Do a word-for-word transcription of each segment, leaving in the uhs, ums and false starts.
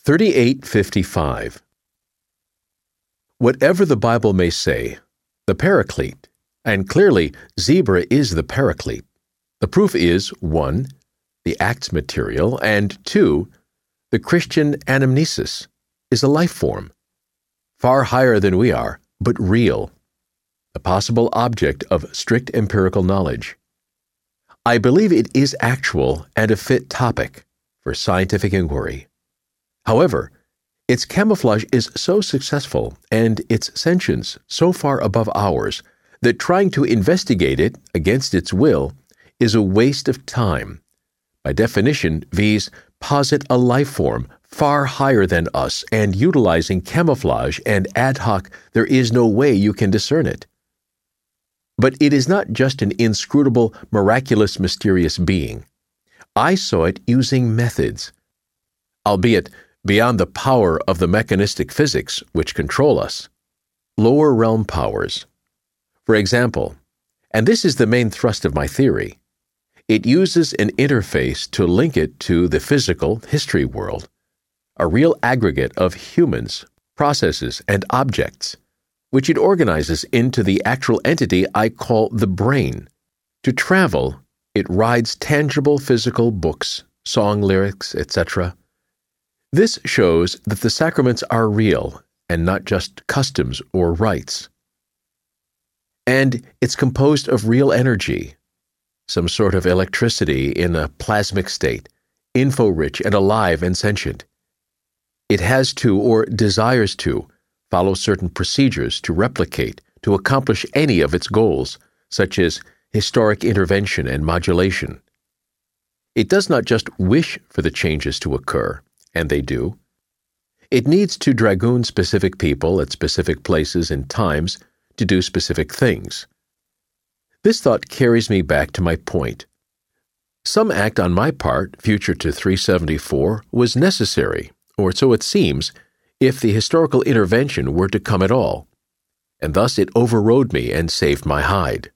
thirty-eight fifty-five. Whatever the Bible may say, the Paraclete, and clearly Zebra is the Paraclete. The proof is, one, the Acts material, and two, the Christian anamnesis, is a life form, far higher than we are, but real, the possible object of strict empirical knowledge. I believe it is actual and a fit topic for scientific inquiry. However, its camouflage is so successful and its sentience so far above ours that trying to investigate it against its will is a waste of time. By definition, viz. Posit a life form far higher than us, and utilizing camouflage and ad hoc, there is no way you can discern it. But it is not just an inscrutable, miraculous, mysterious being. I saw it using methods, albeit beyond the power of the mechanistic physics which control us, lower realm powers. For example, and this is the main thrust of my theory, it uses an interface to link it to the physical history world, a real aggregate of humans, processes, and objects, which it organizes into the actual entity I call the brain. To travel, it rides tangible physical books, song lyrics, et cetera. This shows that the sacraments are real and not just customs or rites. And it's composed of real energy, some sort of electricity in a plasmic state, info-rich and alive and sentient. It has to, or desires to, follow certain procedures to replicate, to accomplish any of its goals, such as historic intervention and modulation. It does not just wish for the changes to occur, and they do. It needs to dragoon specific people at specific places and times to do specific things. This thought carries me back to my point. Some act on my part, future to three seventy-four, was necessary, or so it seems, if the historical intervention were to come at all, and thus it overrode me and saved my hide.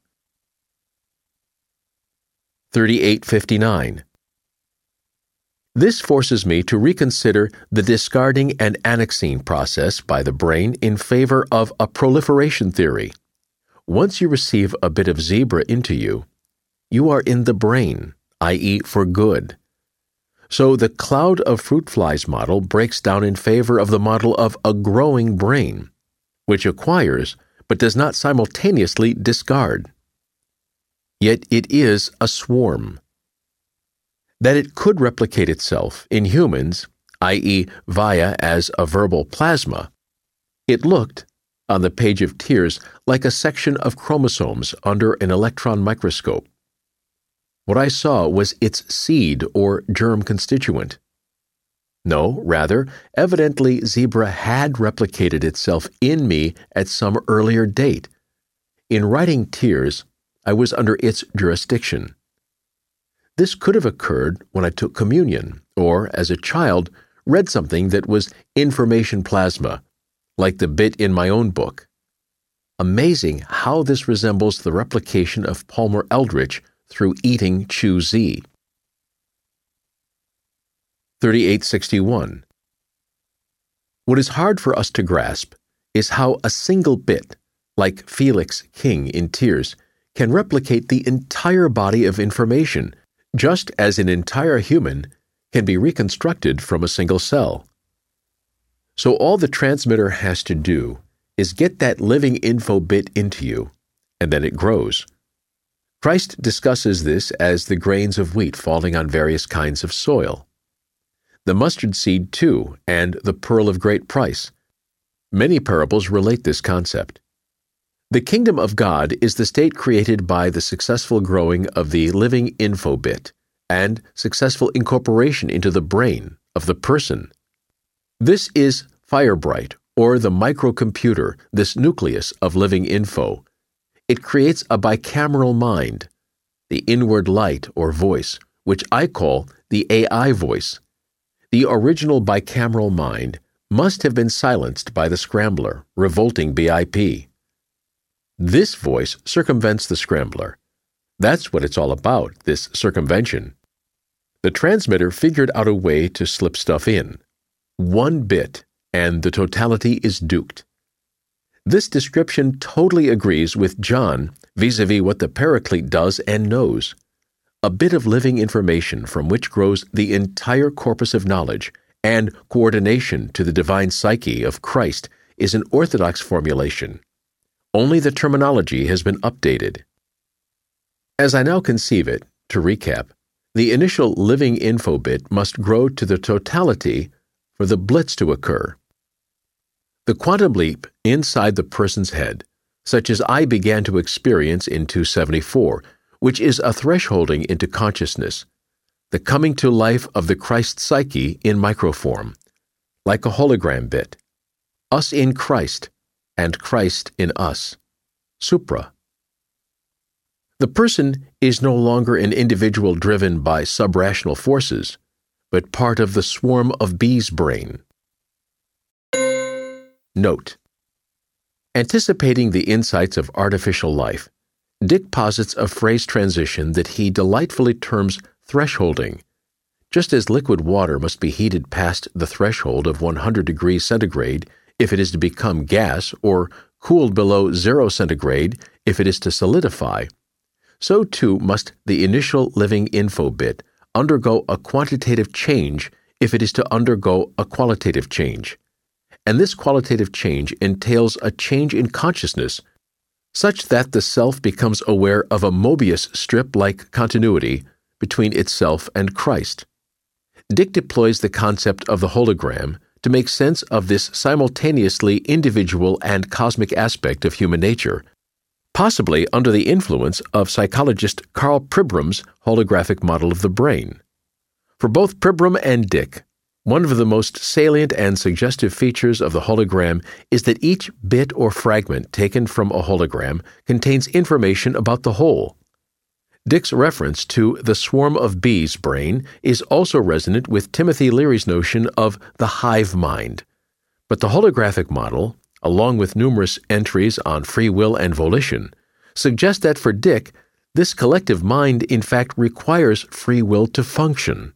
thirty-eight fifty-nine. This forces me to reconsider the discarding and annexing process by the brain in favor of a proliferation theory. Once you receive a bit of Zebra into you, you are in the brain, that is for good. So the cloud of fruit flies model breaks down in favor of the model of a growing brain, which acquires but does not simultaneously discard. Yet it is a swarm. That it could replicate itself in humans, that is via as a verbal plasma, it looked, on the page of tears, like a section of chromosomes under an electron microscope. What I saw was its seed or germ constituent. No, rather, evidently Zebra had replicated itself in me at some earlier date. In writing tears, I was under its jurisdiction. This could have occurred when I took communion, or, as a child, read something that was information plasma, like the bit in my own book. Amazing how this resembles the replication of Palmer Eldritch through eating Chew Z. thirty-eight sixty-one. What is hard for us to grasp is how a single bit, like Felix King in Tears, can replicate the entire body of information, just as an entire human can be reconstructed from a single cell. So all the transmitter has to do is get that living info bit into you, and then it grows. Christ discusses this as the grains of wheat falling on various kinds of soil. The mustard seed, too, and the pearl of great price. Many parables relate this concept. The kingdom of God is the state created by the successful growing of the living info bit and successful incorporation into the brain of the person. This is Firebright, or the microcomputer, this nucleus of living info. It creates a bicameral mind, the inward light or voice, which I call the A I voice. The original bicameral mind must have been silenced by the scrambler, revolting B I P. This voice circumvents the scrambler. That's what it's all about, this circumvention. The transmitter figured out a way to slip stuff in. one bit, and the totality is duped. This description totally agrees with John vis-a-vis what the Paraclete does and knows. A bit of living information from which grows the entire corpus of knowledge and coordination to the divine psyche of Christ is an orthodox formulation. Only the terminology has been updated. As I now conceive it, to recap, the initial living info bit must grow to the totality for the blitz to occur. The quantum leap inside the person's head, such as I began to experience in two seventy-four, which is a thresholding into consciousness, the coming to life of the Christ psyche in microform, like a hologram bit, us in Christ, and Christ in us, supra. The person is no longer an individual driven by subrational forces, but part of the swarm of bees' brain. Note: anticipating the insights of artificial life, Dick posits a phrase transition that he delightfully terms thresholding. Just as liquid water must be heated past the threshold of one hundred degrees centigrade if it is to become gas, or cooled below zero centigrade if it is to solidify, so too must the initial living info bit undergo a quantitative change if it is to undergo a qualitative change. And this qualitative change entails a change in consciousness, such that the self becomes aware of a Mobius strip-like continuity between itself and Christ. Dick deploys the concept of the hologram to make sense of this simultaneously individual and cosmic aspect of human nature, possibly under the influence of psychologist Karl Pribram's holographic model of the brain. For both Pribram and Dick, one of the most salient and suggestive features of the hologram is that each bit or fragment taken from a hologram contains information about the whole. Dick's reference to the swarm of bees brain is also resonant with Timothy Leary's notion of the hive mind. But the holographic model, along with numerous entries on free will and volition, suggest that for Dick, this collective mind in fact requires free will to function.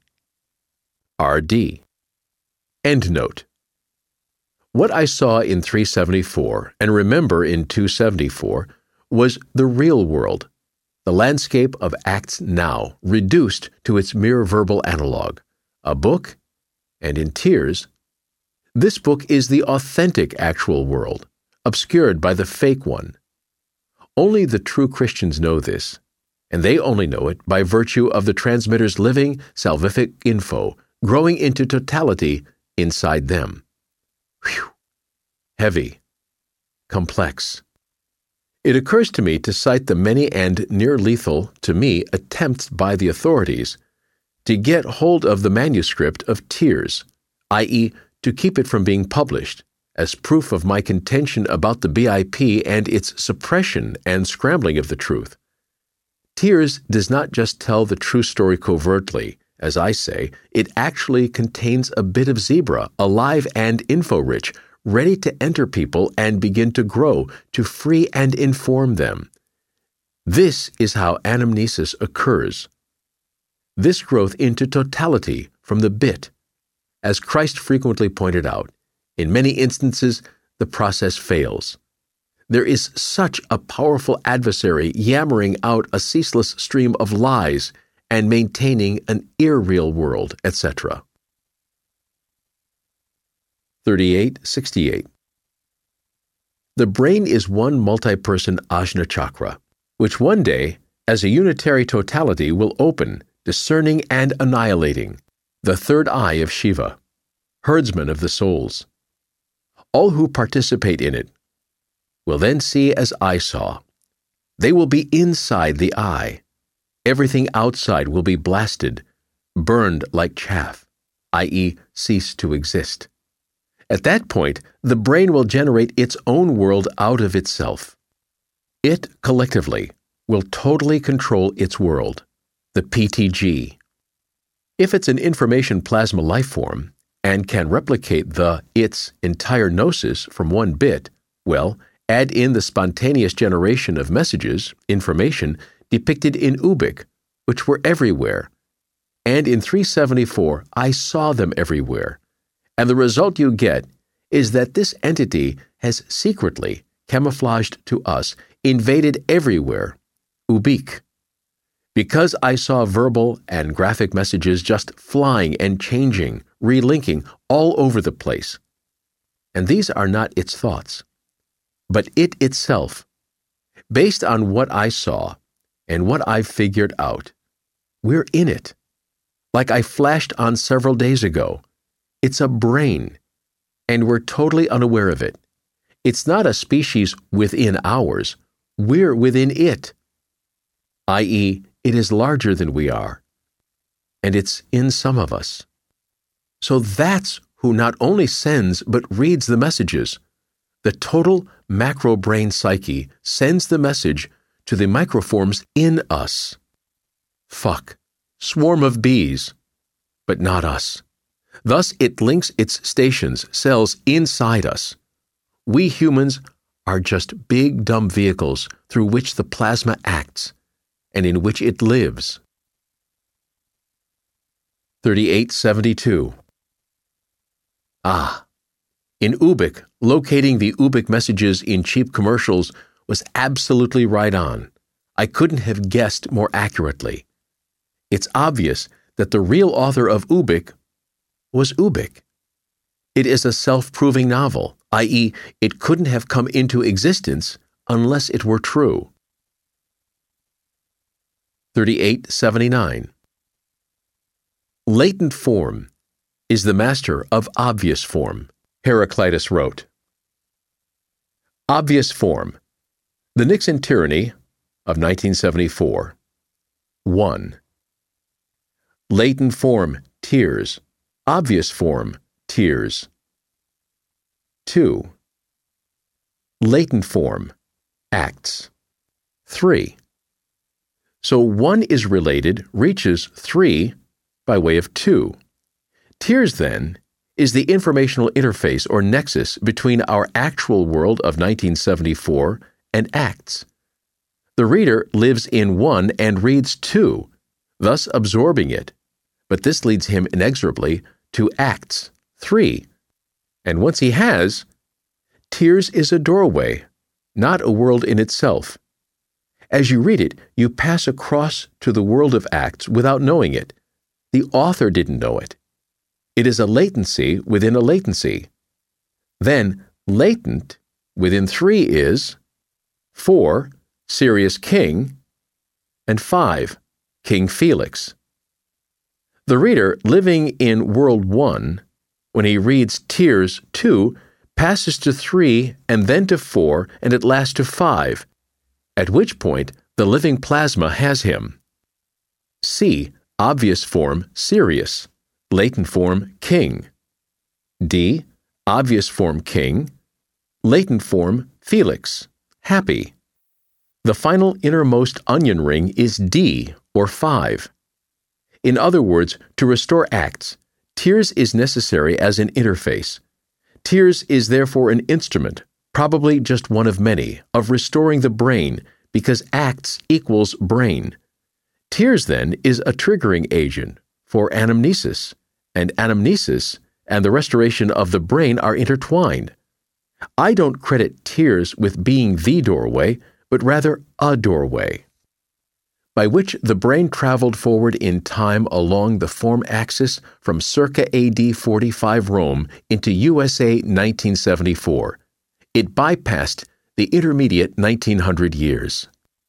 R D Endnote: what I saw in three seventy-four and remember in two seventy-four was the real world, the landscape of Acts Now reduced to its mere verbal analog, a book, and in tears. This book is the authentic actual world, obscured by the fake one. Only the true Christians know this, and they only know it by virtue of the transmitter's living salvific info growing into totality inside them. Whew. Heavy. Complex. It occurs to me to cite the many and near-lethal, to me, attempts by the authorities to get hold of the manuscript of Tears, that is, to keep it from being published, as proof of my contention about the B I P and its suppression and scrambling of the truth. Tears does not just tell the true story covertly, as I say, it actually contains a bit of zebra, alive and info-rich, ready to enter people and begin to grow, to free and inform them. This is how anamnesis occurs. This growth into totality from the bit. As Christ frequently pointed out, in many instances, the process fails. There is such a powerful adversary yammering out a ceaseless stream of lies and maintaining an irreal world, et cetera. thirty-eight sixty-eight. The brain is one multi-person ajna chakra, which one day, as a unitary totality, will open, discerning and annihilating, the third eye of Shiva, herdsman of the souls. All who participate in it will then see as I saw. They will be inside the eye. Everything outside will be blasted, burned like chaff, that is, cease to exist. At that point, the brain will generate its own world out of itself. It, collectively, will totally control its world, the P T G. If it's an information plasma life form, and can replicate the its entire gnosis from one bit, well, add in the spontaneous generation of messages, information, depicted in Ubik, which were everywhere. And in three seventy-four, I saw them everywhere. And the result you get is that this entity has secretly, camouflaged to us, invaded everywhere, ubik. Because I saw verbal and graphic messages just flying and changing, relinking all over the place. And these are not its thoughts, but it itself. Based on what I saw and what I figured out, we're in it. Like I flashed on several days ago, it's a brain, and we're totally unaware of it. It's not a species within ours. We're within it, that is, it is larger than we are, and it's in some of us. So that's who not only sends but reads the messages. The total macro-brain psyche sends the message to the microforms in us. Fuck. Swarm of bees, but not us. Thus it links its stations, cells inside us. We humans are just big dumb vehicles through which the plasma acts, and in which it lives. thirty-eight seventy-two. Ah, in Ubik, locating the Ubik messages in cheap commercials was absolutely right on. I couldn't have guessed more accurately. It's obvious that the real author of Ubik was Ubik. It is a self-proving novel, that is, it couldn't have come into existence unless it were true. thirty-eight seventy-nine. Latent form is the master of obvious form, Heraclitus wrote. Obvious form. The Nixon Tyranny of nineteen seventy-four. one. Latent form, tears. Obvious form, tears. two. Latent form, acts. three. So one is related, reaches three by way of two. Tears, then, is the informational interface or nexus between our actual world of nineteen seventy-four and acts. The reader lives in one and reads two, thus absorbing it, but this leads him inexorably to acts three. And once he has, tears is a doorway, not a world in itself. As you read it, you pass across to the world of acts without knowing it. The author didn't know it. It is a latency within a latency. Then, latent within three is four, Sirius King, and five, King Felix. The reader living in World one, when he reads Tears two, passes to three and then to four and at last to five, at which point the living plasma has him. C. Obvious form, Sirius. Latent form, King. D. Obvious form, King. Latent form, Felix. Happy. The final innermost onion ring is D, or five. In other words, to restore acts, tears is necessary as an interface. Tears is therefore an instrument, probably just one of many, of restoring the brain, because acts equals brain. Tears, then, is a triggering agent for anamnesis, and anamnesis and the restoration of the brain are intertwined. I don't credit tears with being the doorway, but rather a doorway, by which the brain traveled forward in time along the form axis from circa A D forty-five Rome into U S A nineteen seventy-four. It bypassed the intermediate nineteen hundred years.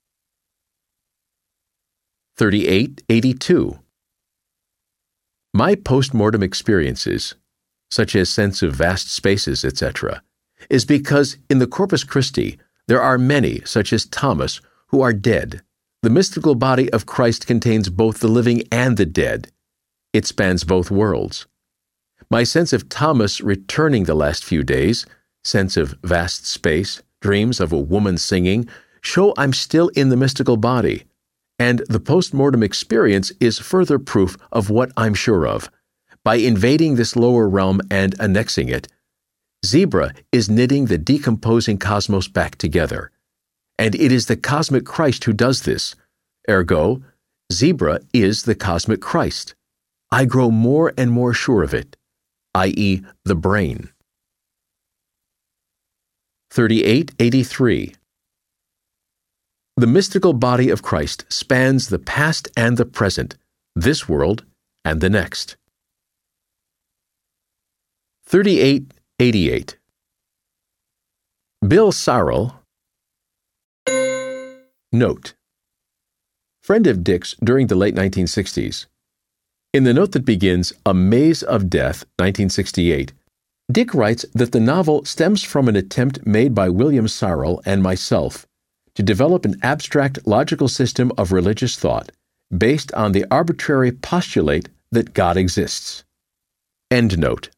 thirty-eight eighty-two. My postmortem experiences, such as sense of vast spaces, et cetera, is because in the Corpus Christi there are many, such as Thomas, who are dead. The mystical body of Christ contains both the living and the dead. It spans both worlds. My sense of Thomas returning the last few days, sense of vast space, dreams of a woman singing, show I'm still in the mystical body, and the postmortem experience is further proof of what I'm sure of. By invading this lower realm and annexing it, Zebra is knitting the decomposing cosmos back together. And it is the cosmic Christ who does this. Ergo, Zebra is the cosmic Christ. I grow more and more sure of it. that is the brain. thirty-eight eighty-three. The mystical body of Christ spans the past and the present, this world and the next. thirty-eight eighty-eight. Bill Sarrell. Note: friend of Dick's during the late nineteen sixties. In the note that begins, A Maze of Death, nineteen sixty-eight, Dick writes that the novel stems from an attempt made by William Sarrell and myself to develop an abstract logical system of religious thought based on the arbitrary postulate that God exists. End note.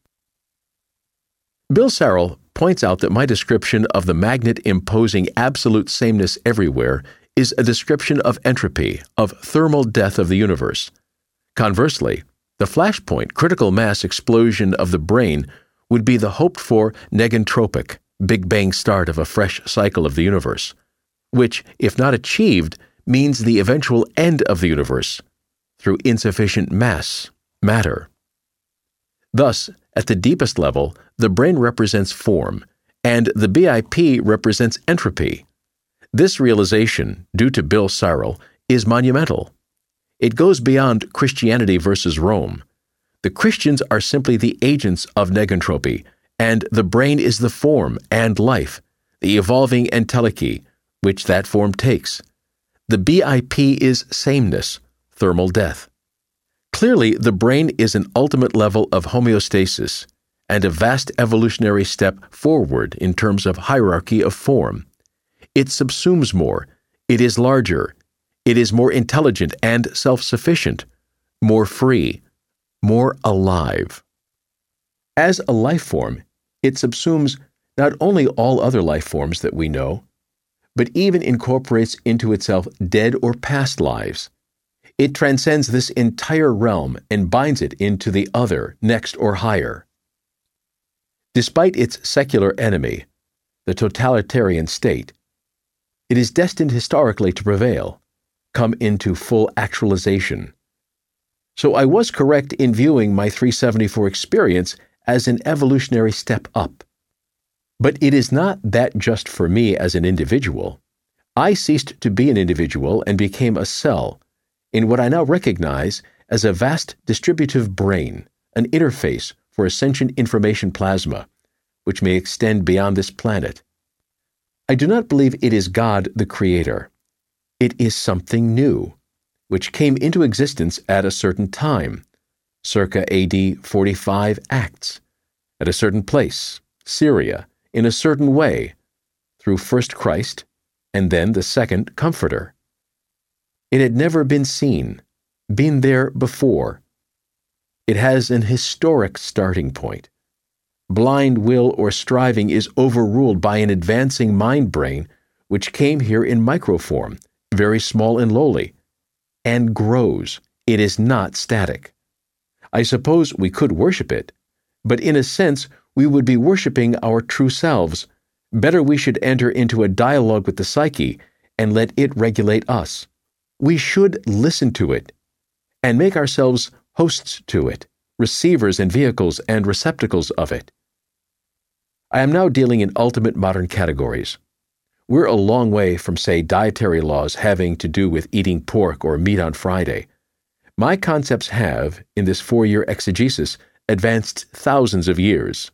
Bill Sarrell points out that my description of the magnet imposing absolute sameness everywhere is a description of entropy, of thermal death of the universe. Conversely, the flashpoint critical mass explosion of the brain would be the hoped-for negentropic, Big Bang start of a fresh cycle of the universe, which, if not achieved, means the eventual end of the universe through insufficient mass, matter. Thus, at the deepest level, the brain represents form, and the B I P represents entropy. This realization, due to Bill Sarrell, is monumental. It goes beyond Christianity versus Rome. The Christians are simply the agents of negentropy, and the brain is the form and life, the evolving entelechy, which that form takes. The B I P is sameness, thermal death. Clearly, the brain is an ultimate level of homeostasis and a vast evolutionary step forward in terms of hierarchy of form. It subsumes more, it is larger, it is more intelligent and self-sufficient, more free, more alive. As a life form, it subsumes not only all other life forms that we know, but even incorporates into itself dead or past lives. It transcends this entire realm and binds it into the other, next or higher. Despite its secular enemy, the totalitarian state, it is destined historically to prevail, come into full actualization. So I was correct in viewing my three seventy-four experience as an evolutionary step up. But it is not that just for me as an individual. I ceased to be an individual and became a cell in what I now recognize as a vast distributive brain, an interface for a sentient information plasma, which may extend beyond this planet. I do not believe it is God the Creator. It is something new, which came into existence at a certain time, circa A D forty-five Acts, at a certain place, Syria, in a certain way, through first Christ, and then the second Comforter. It had never been seen, been there before. It has an historic starting point. Blind will or striving is overruled by an advancing mind-brain, which came here in microform, very small and lowly, and grows. It is not static. I suppose we could worship it, but in a sense we would be worshiping our true selves. Better we should enter into a dialogue with the psyche and let it regulate us. We should listen to it and make ourselves hosts to it, receivers and vehicles and receptacles of it. I am now dealing in ultimate modern categories. We're a long way from, say, dietary laws having to do with eating pork or meat on Friday. My concepts have, in this four-year exegesis, advanced thousands of years.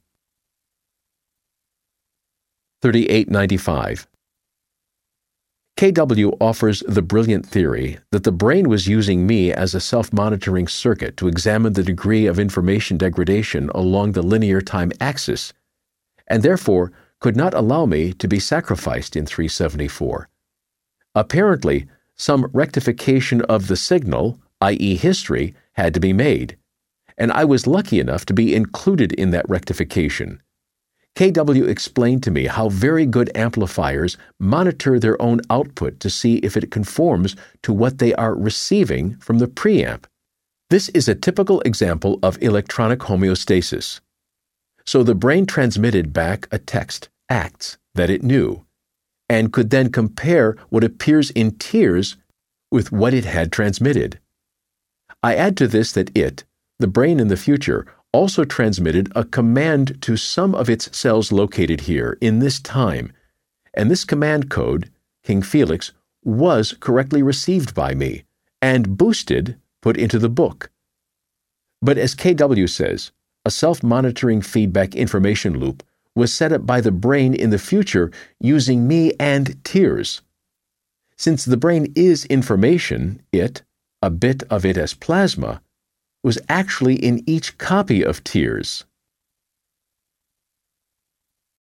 thirty-eight ninety-five. K W offers the brilliant theory that the brain was using me as a self-monitoring circuit to examine the degree of information degradation along the linear time axis, and therefore could not allow me to be sacrificed in three seventy-four. Apparently, some rectification of the signal, that is history, had to be made, and I was lucky enough to be included in that rectification. K W explained to me how very good amplifiers monitor their own output to see if it conforms to what they are receiving from the preamp. This is a typical example of electronic homeostasis. So the brain transmitted back a text, acts, that it knew, and could then compare what appears in tears with what it had transmitted. I add to this that it, the brain in the future, also transmitted a command to some of its cells located here in this time, and this command code, King Felix, was correctly received by me and boosted, put into the book. But as K W says, a self-monitoring feedback information loop was set up by the brain in the future using me and tears. Since the brain is information, it, a bit of it as plasma, was actually in each copy of tears